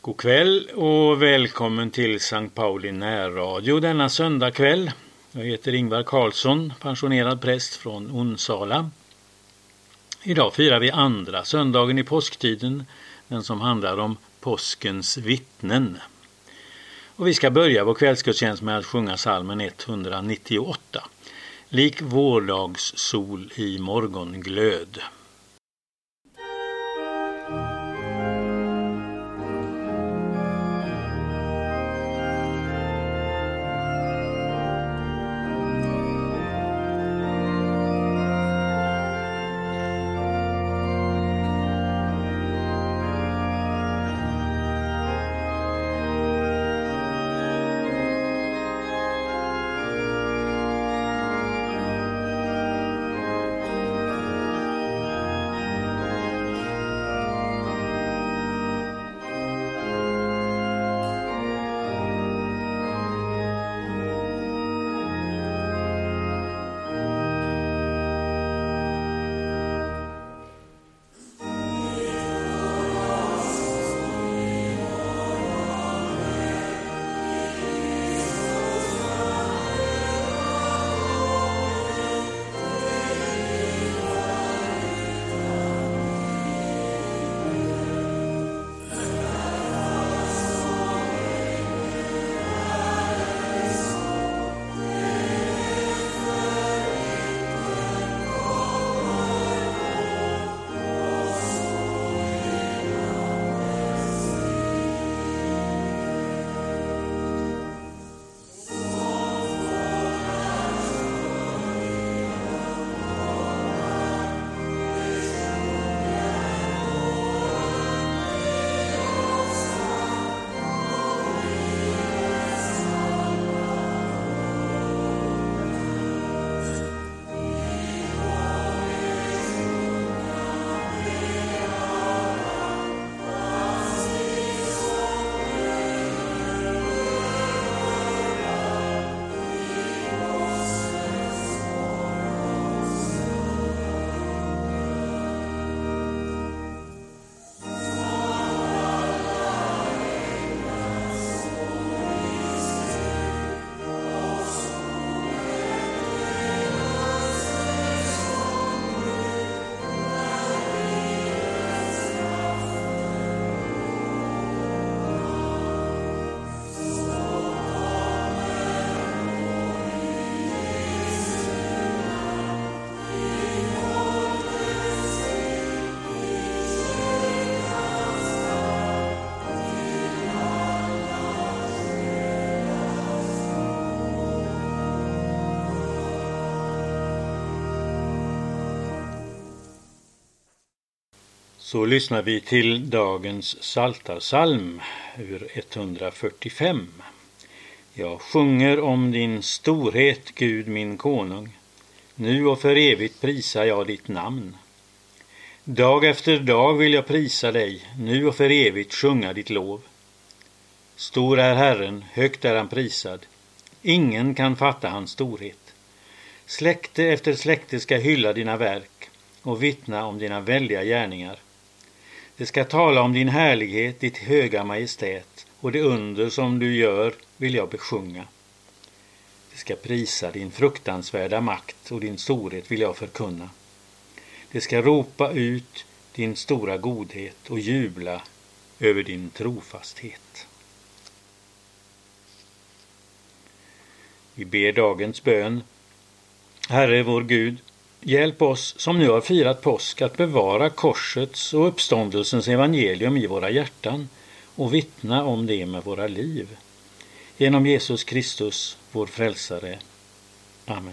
God kväll och välkommen till Sankt Pauli närradio denna söndagkväll. Jag heter Ingvar Karlsson, pensionerad präst från Onsala. Idag firar vi andra söndagen i påsktiden, den som handlar om påskens vittnen. Och vi ska börja vår kvällsgudstjänst med att sjunga psalmen 198. Lik vårdags-sol i morgonglöd. Så lyssnar vi till dagens psaltarpsalm ur 145. Jag sjunger om din storhet, Gud min konung. Nu och för evigt prisar jag ditt namn. Dag efter dag vill jag prisa dig, nu och för evigt sjunga ditt lov. Stor är Herren, högt är han prisad. Ingen kan fatta hans storhet. Släkte efter släkte ska hylla dina verk och vittna om dina väldiga gärningar. Det ska tala om din härlighet, ditt höga majestät, och det under som du gör vill jag besjunga. Det ska prisa din fruktansvärda makt och din storhet vill jag förkunna. Det ska ropa ut din stora godhet och jubla över din trofasthet. Vi ber dagens bön. Herre vår Gud, hjälp oss som nu har firat påsk att bevara korsets och uppståndelsens evangelium i våra hjärtan och vittna om det med våra liv. Genom Jesus Kristus, vår frälsare. Amen.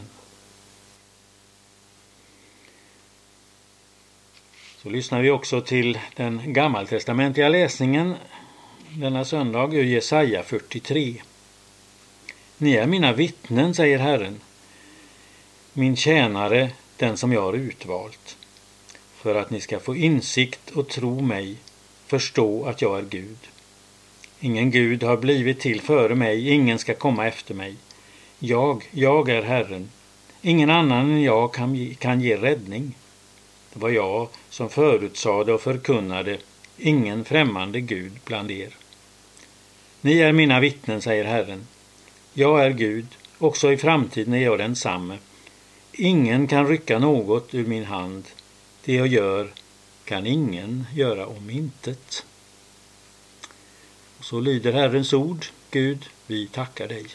Så lyssnar vi också till den gammaltestamentliga läsningen denna söndag ur Jesaja 43. Ni är mina vittnen, säger Herren, min tjänare, den som jag har utvalt, för att ni ska få insikt och tro mig, förstå att jag är Gud. Ingen Gud har blivit till före mig, ingen ska komma efter mig. Jag är Herren. Ingen annan än jag kan ge räddning. Det var jag som förutsade och förkunnade, ingen främmande Gud bland er. Ni är mina vittnen, säger Herren. Jag är Gud, också i framtiden är jag densamme. Ingen kan rycka något ur min hand. Det jag gör kan ingen göra om intet. Och så lyder Herrens ord. Gud, vi tackar dig.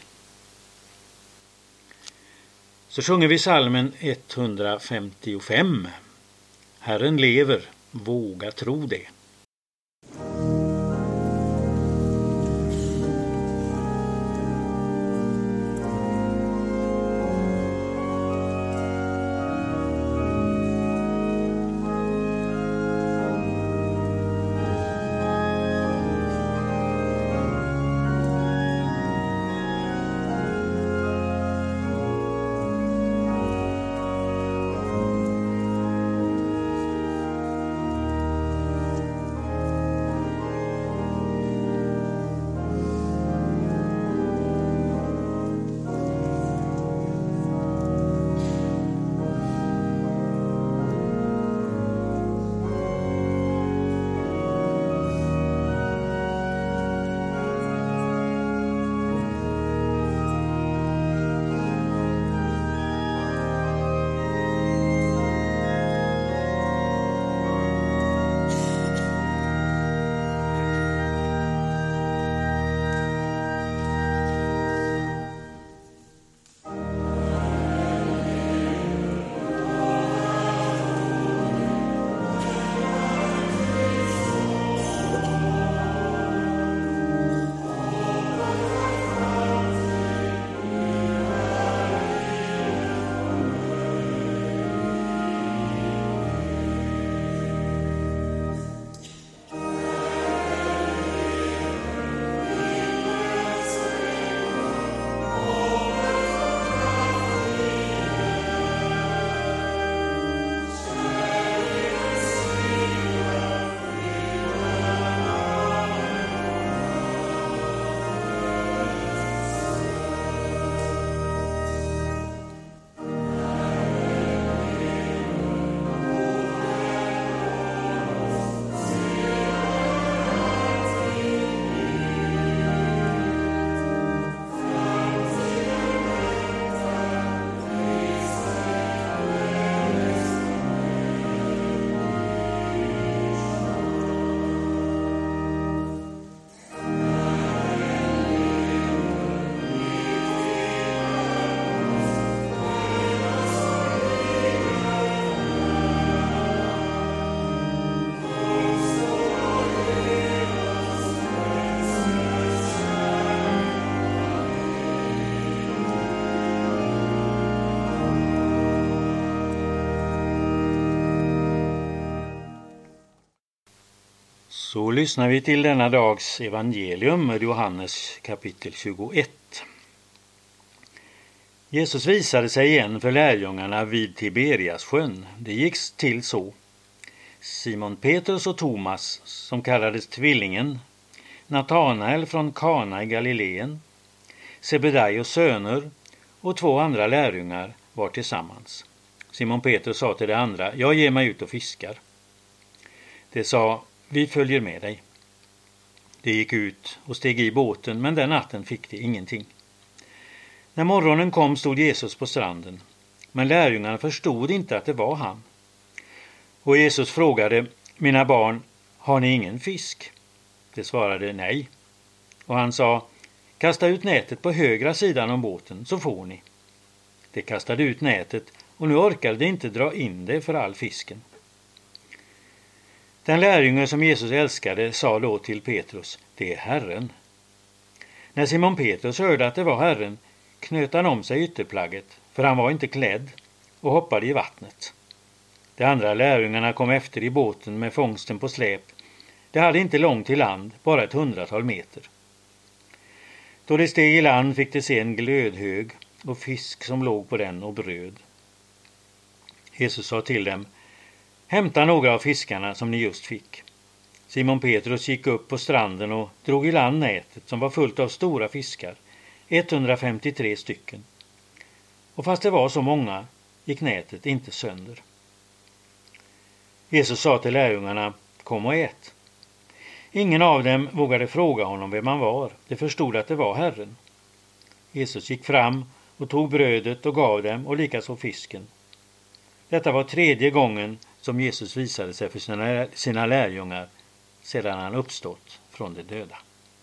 Så sjunger vi psalmen 155. Herren lever, våga tro det. Så lyssnar vi till denna dags evangelium med Johannes kapitel 21. Jesus visade sig igen för lärjungarna vid Tiberiassjön. Det gick till så. Simon Petrus och Thomas, som kallades tvillingen, Natanael från Kana i Galileen, Sebedaios söner och 2 andra lärjungar var tillsammans. Simon Petrus sa till det andra: jag ger mig ut och fiskar. Det sa: vi följer med dig. De gick ut och steg i båten, men den natten fick de ingenting. När morgonen kom stod Jesus på stranden, men lärjungarna förstod inte att det var han. Och Jesus frågade: mina barn, har ni ingen fisk? De svarade nej. Och han sa: kasta ut nätet på högra sidan om båten så får ni. De kastade ut nätet och nu orkade de inte dra in det för all fisken. Den lärjunge som Jesus älskade sa då till Petrus: det är Herren. När Simon Petrus hörde att det var Herren knöt han om sig ytterplagget, för han var inte klädd, och hoppade i vattnet. De andra lärjungarna kom efter i båten med fångsten på släp. De hade inte långt till land, bara 100 meter. Då de steg i land fick de se en glödhög och fisk som låg på den och bröd. Jesus sa till dem: hämta några av fiskarna som ni just fick. Simon Petrus gick upp på stranden och drog i land nätet som var fullt av stora fiskar, 153 stycken. Och fast det var så många gick nätet inte sönder. Jesus sa till lärjungarna: kom och ät. Ingen av dem vågade fråga honom vem han var. De förstod att det var Herren. Jesus gick fram och tog brödet och gav dem, och likaså fisken. Detta var 3:e gången som Jesus visade sig för sina lärjungar sedan han uppstått från de döda.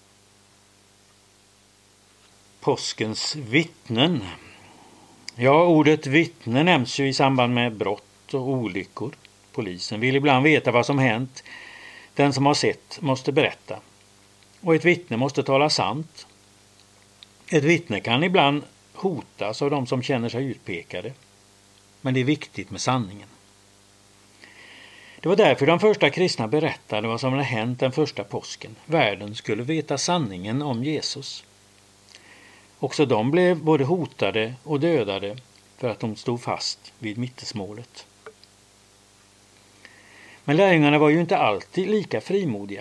Påskens vittnen. Ja, ordet vittne nämns ju i samband med brott och olyckor. Polisen vill ibland veta vad som hänt. Den som har sett måste berätta. Och ett vittne måste tala sant. Ett vittne kan ibland hotas av de som känner sig utpekade. Men det är viktigt med sanningen. Det var därför de första kristna berättade vad som hade hänt den första påsken. Världen skulle veta sanningen om Jesus. Också de blev både hotade och dödade för att de stod fast vid vittnesmålet. Men lärjungarna var ju inte alltid lika frimodiga.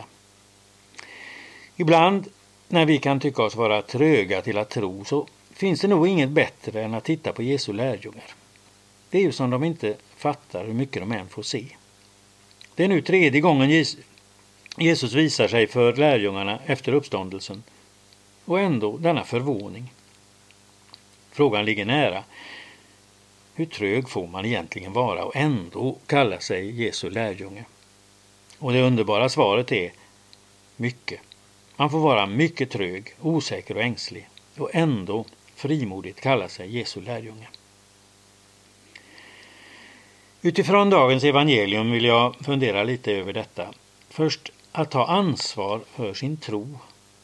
Ibland när vi kan tycka oss vara tröga till att tro, så finns det nog inget bättre än att titta på Jesu lärjungar. Det är ju som de inte fattar hur mycket de än får se. Det är nu 3:e gången Jesus visar sig för lärjungarna efter uppståndelsen. Och ändå denna förvåning. Frågan ligger nära. Hur trög får man egentligen vara och ändå kalla sig Jesu lärjunge? Och det underbara svaret är mycket. Man får vara mycket trög, osäker och ängslig och ändå frimodigt kalla sig Jesu lärjunge. Utifrån dagens evangelium vill jag fundera lite över detta. Först, att ta ansvar för sin tro.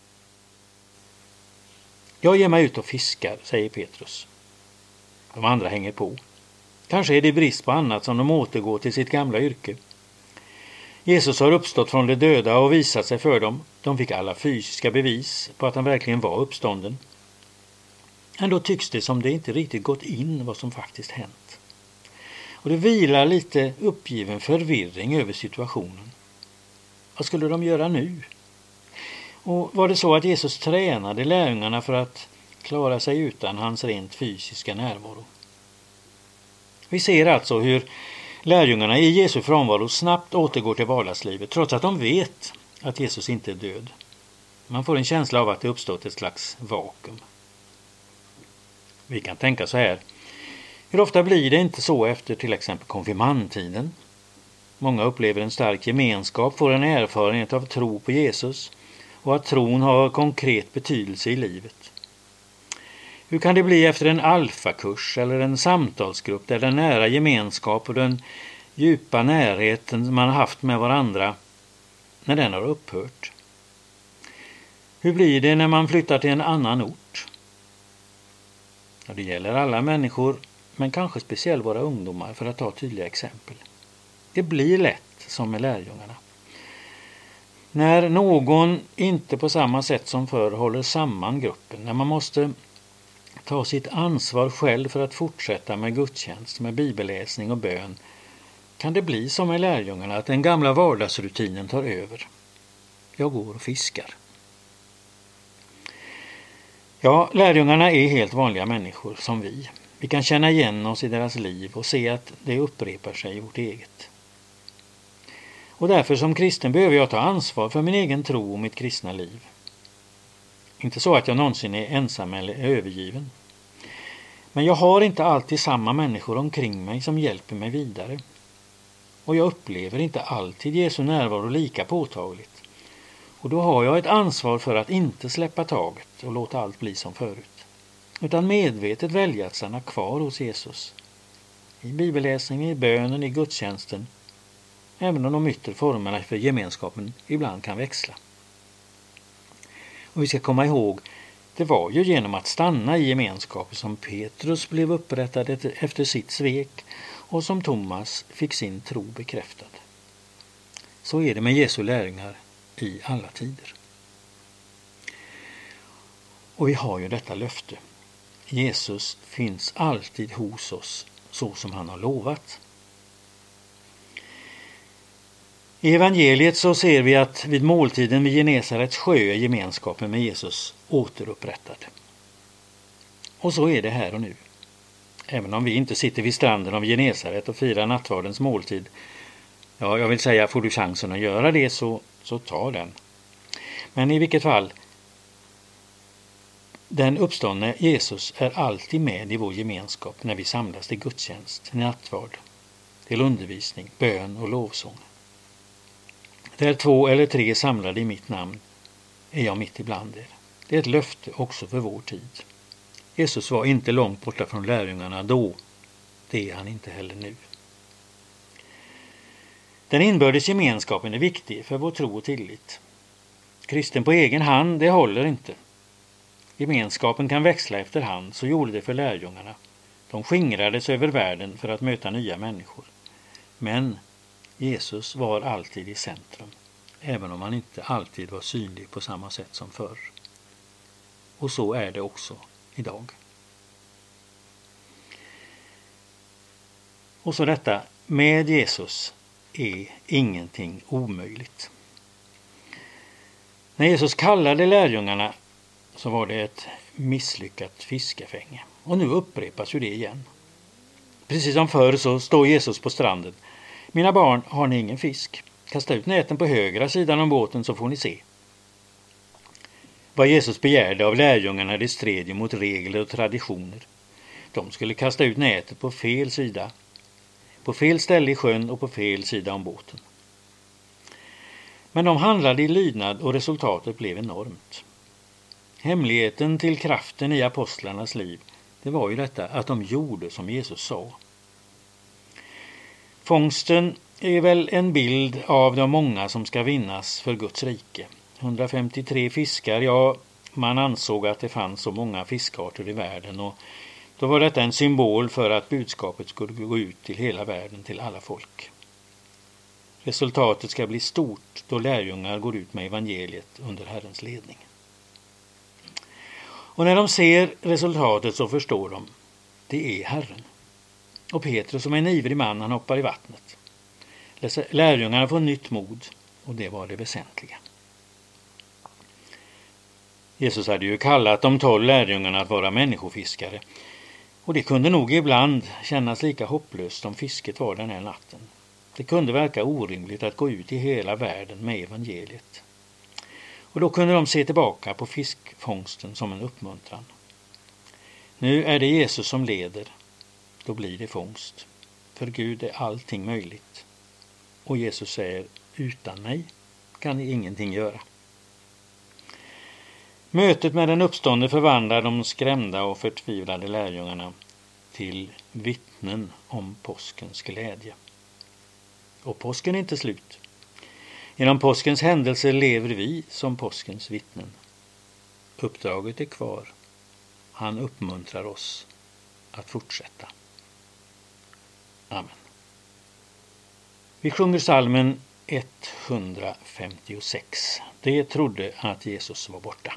Jag ger mig ut och fiskar, säger Petrus. De andra hänger på. Kanske är det brist på annat som de återgår till sitt gamla yrke. Jesus har uppstått från de döda och visat sig för dem. De fick alla fysiska bevis på att han verkligen var uppstånden. Ändå tycks det som det inte riktigt gått in vad som faktiskt hänt. Och det vilar lite uppgiven förvirring över situationen. Vad skulle de göra nu? Och var det så att Jesus tränade lärjungarna för att klara sig utan hans rent fysiska närvaro? Vi ser alltså hur lärjungarna i Jesu frånvaro snabbt återgår till vardagslivet trots att de vet att Jesus inte är död. Man får en känsla av att det uppstått ett slags vakuum. Vi kan tänka så här. Hur ofta blir det inte så efter till exempel konfirmandtiden? Många upplever en stark gemenskap, får en erfarenhet av tro på Jesus och att tron har konkret betydelse i livet. Hur kan det bli efter en alfakurs eller en samtalsgrupp där den nära gemenskap och den djupa närheten man har haft med varandra, när den har upphört? Hur blir det när man flyttar till en annan ort? Ja, det gäller alla människor, men kanske speciellt våra ungdomar för att ta tydliga exempel. Det blir lätt som med lärjungarna. När någon inte på samma sätt som förr håller samman gruppen, när man måste ta sitt ansvar själv för att fortsätta med gudstjänst, med bibelläsning och bön, kan det bli som med lärjungarna att den gamla vardagsrutinen tar över. Jag går och fiskar. Ja, lärjungarna är helt vanliga människor som vi. Vi kan känna igen oss i deras liv och se att det upprepar sig i vårt eget. Och därför som kristen behöver jag ta ansvar för min egen tro och mitt kristna liv. Inte så att jag någonsin är ensam eller övergiven. Men jag har inte alltid samma människor omkring mig som hjälper mig vidare. Och jag upplever inte alltid Jesu närvaro lika påtagligt. Och då har jag ett ansvar för att inte släppa taget och låta allt bli som förut. Utan medvetet välja att stanna kvar hos Jesus. I bibelläsningen, i bönen, i gudstjänsten. Även om de yttre formerna för gemenskapen ibland kan växla. Och vi ska komma ihåg, det var ju genom att stanna i gemenskapen som Petrus blev upprättad efter sitt svek och som Thomas fick sin tro bekräftad. Så är det med Jesu lärjungar i alla tider. Och vi har ju detta löfte. Jesus finns alltid hos oss så som han har lovat. I evangeliet så ser vi att vid måltiden vid Genesarets sjö är gemenskapen med Jesus återupprättad. Och så är det här och nu. Även om vi inte sitter vid stranden av Genesaret och firar nattvardens måltid. Ja, jag vill säga, får du chansen att göra det så ta den. Men i vilket fall, den uppståndne Jesus är alltid med i vår gemenskap när vi samlas till gudstjänst, till nattvard, till undervisning, bön och lovsång. Där 2 eller 3 samlade i mitt namn är jag mitt ibland er. Det är ett löfte också för vår tid. Jesus var inte långt borta från lärjungarna då. Det är han inte heller nu. Den inbördes gemenskapen är viktig för vår tro och tillit. Kristen på egen hand, det håller inte. Gemenskapen kan växla efterhand, så gjorde det för lärjungarna. De skingrades över världen för att möta nya människor. Men Jesus var alltid i centrum, även om han inte alltid var synlig på samma sätt som förr. Och så är det också idag. Och så detta, med Jesus är ingenting omöjligt. När Jesus kallade lärjungarna så var det ett misslyckat fiskefänge. Och nu upprepas ju det igen. Precis som förr så står Jesus på stranden. Mina barn, har ni ingen fisk? Kasta ut näten på högra sidan om båten så får ni se. Vad Jesus begärde av lärjungarna, det stred ju mot regler och traditioner. De skulle kasta ut nätet på fel sida, på fel ställe i sjön och på fel sida om båten. Men de handlade i lydnad och resultatet blev enormt. Hemligheten till kraften i apostlarnas liv, det var ju detta att de gjorde som Jesus sa. Fångsten är väl en bild av de många som ska vinnas för Guds rike. 153 fiskar, ja, man ansåg att det fanns så många fiskarter i världen, och då var detta en symbol för att budskapet skulle gå ut till hela världen, till alla folk. Resultatet ska bli stort då lärjungar går ut med evangeliet under Herrens ledning. Och när de ser resultatet så förstår de, det är Herren. Och Petrus, som är en ivrig man, han hoppar i vattnet. Lärjungarna får nytt mod, och det var det väsentliga. Jesus hade ju kallat de 12 lärjungarna att vara människofiskare, och det kunde nog ibland kännas lika hopplöst som fisket var den här natten. Det kunde verka orimligt att gå ut i hela världen med evangeliet. Och då kunde de se tillbaka på fiskfångsten som en uppmuntran. Nu är det Jesus som leder, då blir det fångst. För Gud är allting möjligt. Och Jesus säger, utan mig kan ni ingenting göra. Mötet med den uppståndne förvandlar de skrämda och förtvivlade lärjungarna till vittnen om påskens glädje. Och påsken är inte slut. Genom påskens händelser lever vi som påskens vittnen. Uppdraget är kvar. Han uppmuntrar oss att fortsätta. Amen. Vi sjunger psalmen 156. Det trodde att Jesus var borta.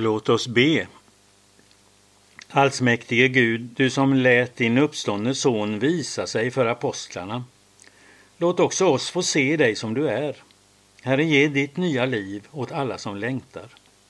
Låt oss be. Allsmäktige Gud, du som lät din uppståndne son visa sig för apostlarna. Låt också oss få se dig som du är. Herre, ge ditt nya liv åt alla som längtar.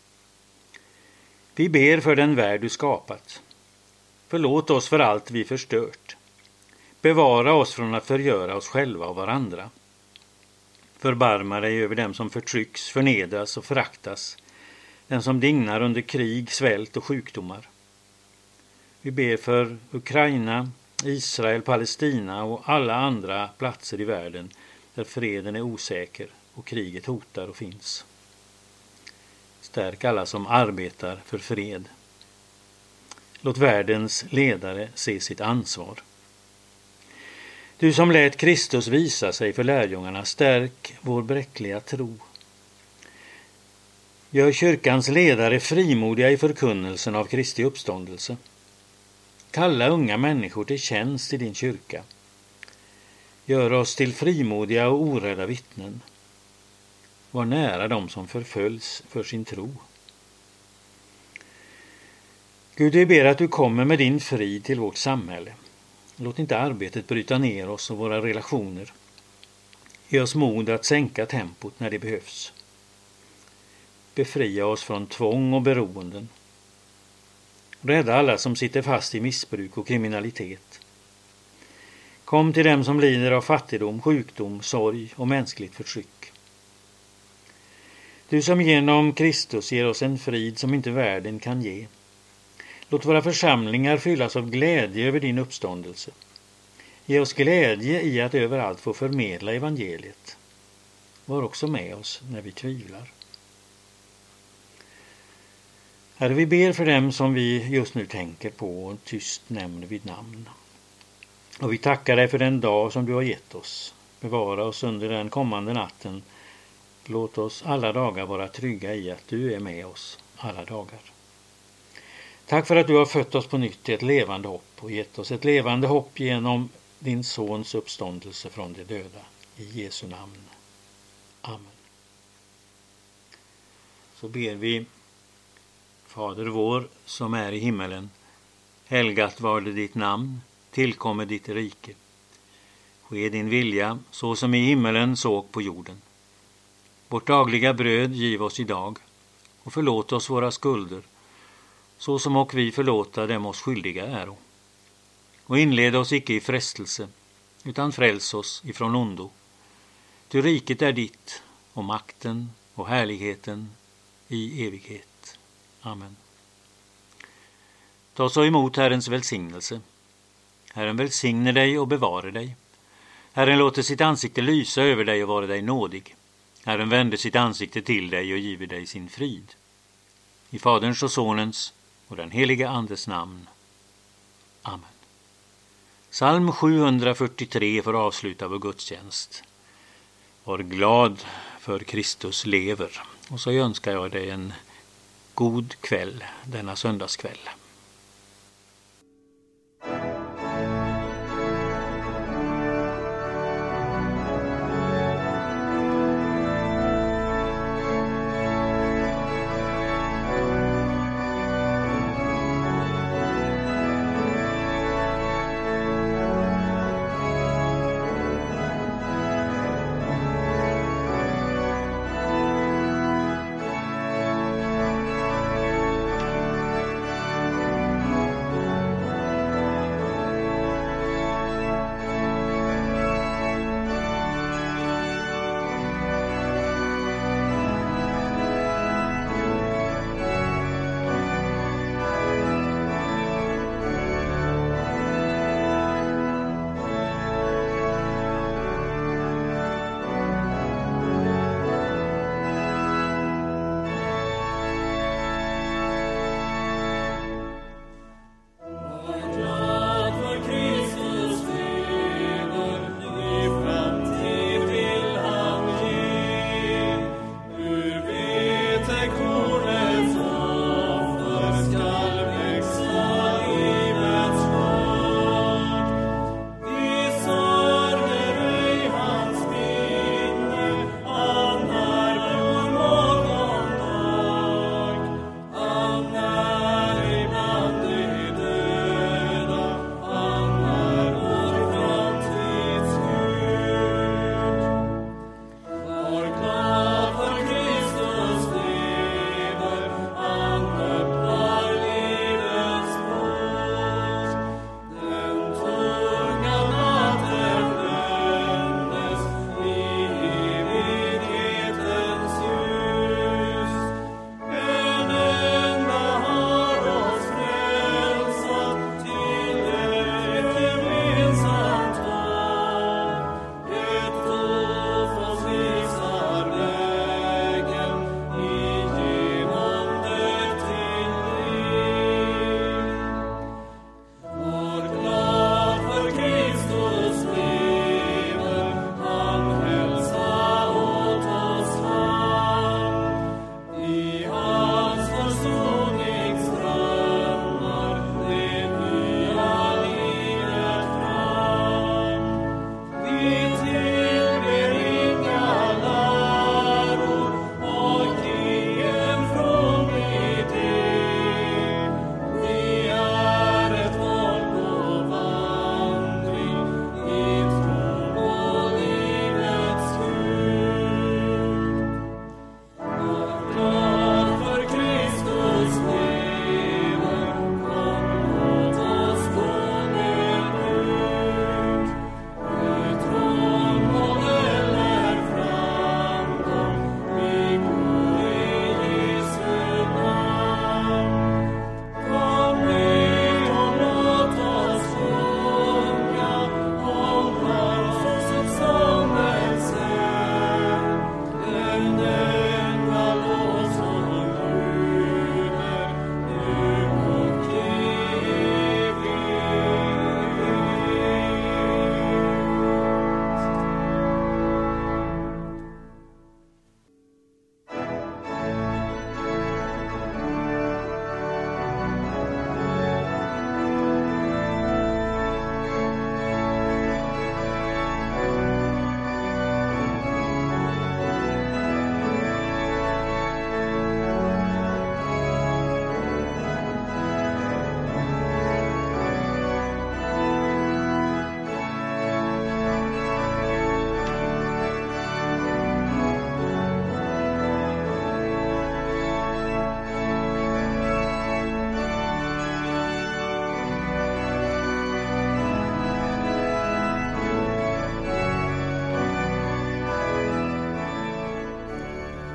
Vi ber för den värld du skapat. Förlåt oss för allt vi förstört. Bevara oss från att förgöra oss själva och varandra. Förbarma dig över dem som förtrycks, förnedras och föraktas. Den som dignar under krig, svält och sjukdomar. Vi ber för Ukraina, Israel, Palestina och alla andra platser i världen där freden är osäker och kriget hotar och finns. Stärk alla som arbetar för fred. Låt världens ledare se sitt ansvar. Du som lät Kristus visa sig för lärjungarna, stärk vår bräckliga tro. Gör kyrkans ledare frimodiga i förkunnelsen av Kristi uppståndelse. Kalla unga människor till tjänst i din kyrka. Gör oss till frimodiga och orädda vittnen. Var nära dem som förföljs för sin tro. Gud, vi ber att du kommer med din frid till vårt samhälle. Låt inte arbetet bryta ner oss och våra relationer. Ge oss mod att sänka tempot när det behövs. Befria oss från tvång och beroenden. Rädda alla som sitter fast i missbruk och kriminalitet. Kom till dem som lider av fattigdom, sjukdom, sorg och mänskligt förtryck. Du som genom Kristus ger oss en frid som inte världen kan ge. Låt våra församlingar fyllas av glädje över din uppståndelse. Ge oss glädje i att överallt få förmedla evangeliet. Var också med oss när vi tvivlar. Herre, vi ber för dem som vi just nu tänker på och tyst nämner vid namn. Och vi tackar dig för den dag som du har gett oss. Bevara oss under den kommande natten. Låt oss alla dagar vara trygga i att du är med oss alla dagar. Tack för att du har fött oss på nytt till ett levande hopp och gett oss ett levande hopp genom din sons uppståndelse från de döda. I Jesu namn. Amen. Så ber vi: Fader vår som är i himmelen. Helgat var det ditt namn. Tillkommer ditt rike. Ske din vilja så som i himmelen så på jorden. Vårt dagliga bröd giv oss idag. Och förlåt oss våra skulder. Så som och vi förlåta dem oss skyldiga äro. Och inled oss icke i frestelse, utan fräls oss ifrån ondo. Ty riket är ditt, och makten och härligheten i evighet. Amen. Ta så emot Herrens välsignelse. Herren välsigne dig och bevare dig. Herren låter sitt ansikte lysa över dig och vara dig nådig. Herren vänder sitt ansikte till dig och giver dig sin frid. I Faderns och Sonens och den heliga Andes namn. Amen. Psalm 743 får avsluta vår gudstjänst. Var glad för Kristus lever. Och så önskar jag dig en god kväll denna söndagskväll.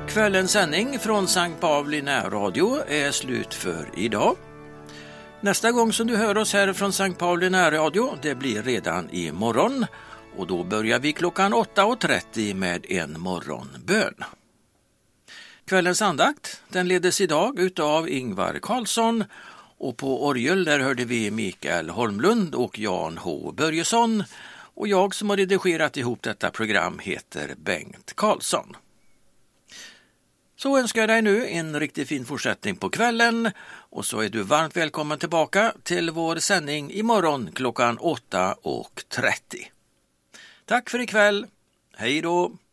Kvällens sändning från Sankt Pauli närradio är slut för idag. Nästa gång som du hör oss här från Sankt Pauli närradio, det blir redan imorgon. Och då börjar vi klockan 8:30 med en morgonbön. Kvällens andakt, den ledes idag utav Ingvar Karlsson. Och på orgel där hörde vi Mikael Holmlund och Jan H. Börjesson. Och jag som har redigerat ihop detta program heter Bengt Karlsson. Så önskar jag dig nu en riktigt fin fortsättning på kvällen och så är du varmt välkommen tillbaka till vår sändning imorgon klockan 8:30. Tack för ikväll. Hej då!